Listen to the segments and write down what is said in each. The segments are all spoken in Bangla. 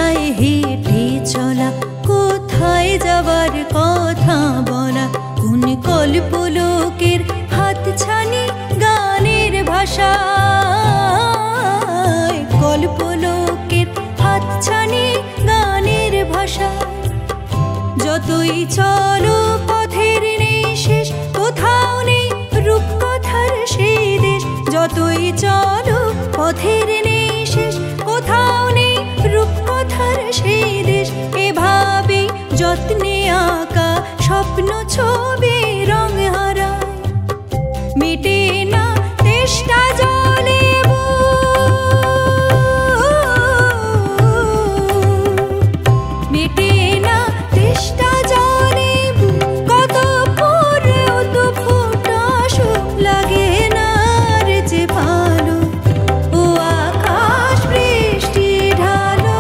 রাস্তায় হেঁটে চলা, কোথায় যাবার কথা বলা, কোন কল্পলোকের হাতছানি গানের ভাষায়, কল্পলোকের হাতছানি গানের ভাষায়। যতই চলো পথের নেই শেষ, কোথাও নেই রূপকথার সেই দেশ। যতই চলো পথের নেই শেষ, কোথাও নেই রূপকথার সেই দেশ। এভাবেই যত্নে আঁকা স্বপ্ন ছবি রং হারায়, মেটে না তেষ্টা জলে মেটে না তেষ্টা জলে কত পরেও তো ফোটাসো লাগে না রে যে ভালো। ও আকাশ বৃষ্টি ঢালো,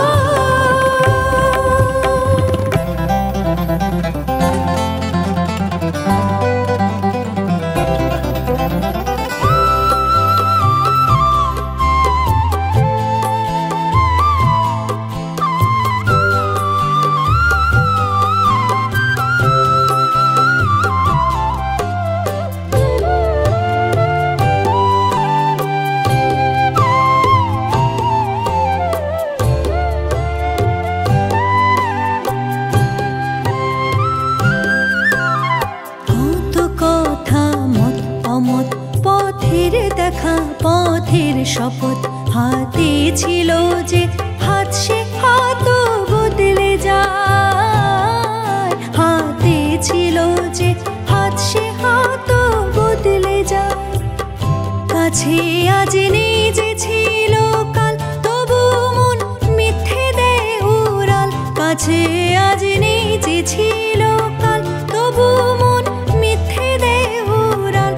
পথের দেখা পথের শপথ, হাতে ছিল যে হাত সে হাত বদলে যায়, হাতে ছিল যে হাত সে হাত বদলে যায়। কাছে আজ নেই যে ছিল কাল, তবু মন মিথ্যে দেয় উড়াল। কাছে আজ নেই যে ছিল কাল, তবু মন মিথ্যে দেয় উড়াল।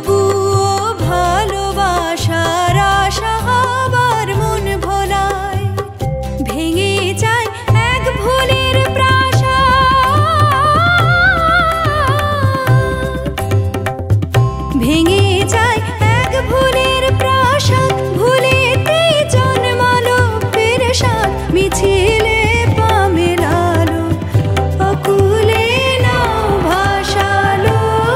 ভালোবাসার আশা আবার মন ভোলায়, ভেঙে যায় এক ভুলের প্রাসাদ, ভেঙে যায় এক ভুলের প্রাসাদ। ভুলেতেই জন্মালো পেরেশাদ, মিছিলে পা মেলালো, অকুলে নাও ভাসালো।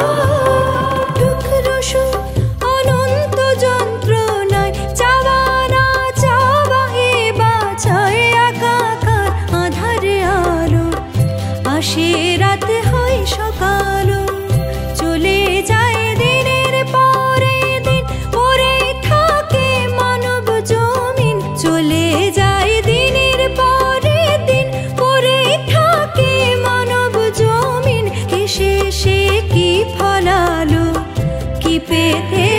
টুকরো সুখ অনন্ত যন্ত্রণায়, চাওয়া না চাওয়া এ বাছায় একাকার আঁধারে আলো। আসে রাত হয় সকালও, চলে যায় দিনের পরে দিন, পরে থাকে মানব জমিন। চলে যায় দিনের পরে দিন, পরে থাকে মানব জমিন। এসে সে কি ফলালো, কি পেতে